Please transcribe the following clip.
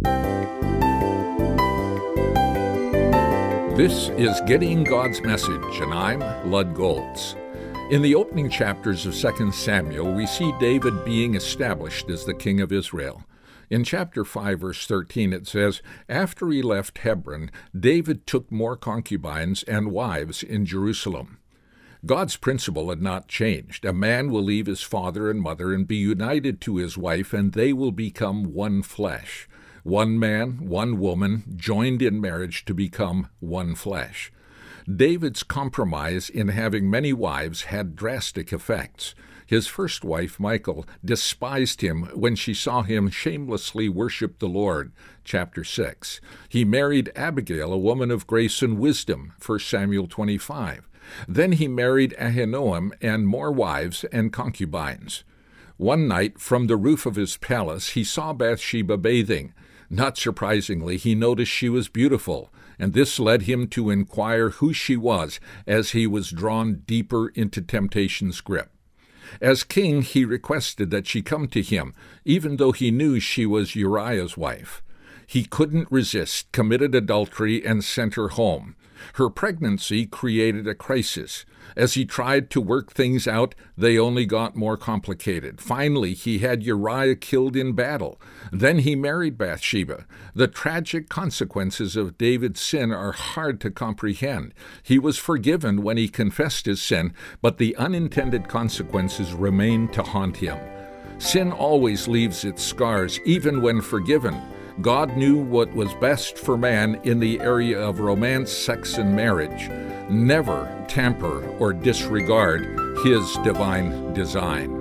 This is Getting God's Message, and I'm Lud Goltz. In the opening chapters of 2 Samuel, we see David being established as the king of Israel. In chapter 5, verse 13, it says, "After he left Hebron, David took more concubines and wives in Jerusalem." God's principle had not changed. A man will leave his father and mother and be united to his wife, and they will become one flesh. One man, one woman, joined in marriage to become one flesh. David's compromise in having many wives had drastic effects. His first wife, Michal, despised him when she saw him shamelessly worship the Lord, chapter 6. He married Abigail, a woman of grace and wisdom, 1 Samuel 25. Then he married Ahinoam and more wives and concubines. One night, from the roof of his palace, he saw Bathsheba bathing. Not surprisingly, he noticed she was beautiful, and this led him to inquire who she was as he was drawn deeper into temptation's grip. As king, he requested that she come to him, even though he knew she was Uriah's wife. He couldn't resist, committed adultery, and sent her home. Her pregnancy created a crisis. As he tried to work things out, they only got more complicated. Finally, he had Uriah killed in battle. Then he married Bathsheba. The tragic consequences of David's sin are hard to comprehend. He was forgiven when he confessed his sin, but the unintended consequences remained to haunt him. Sin always leaves its scars, even when forgiven. God knew what was best for man in the area of romance, sex, and marriage. Never tamper or disregard His divine design.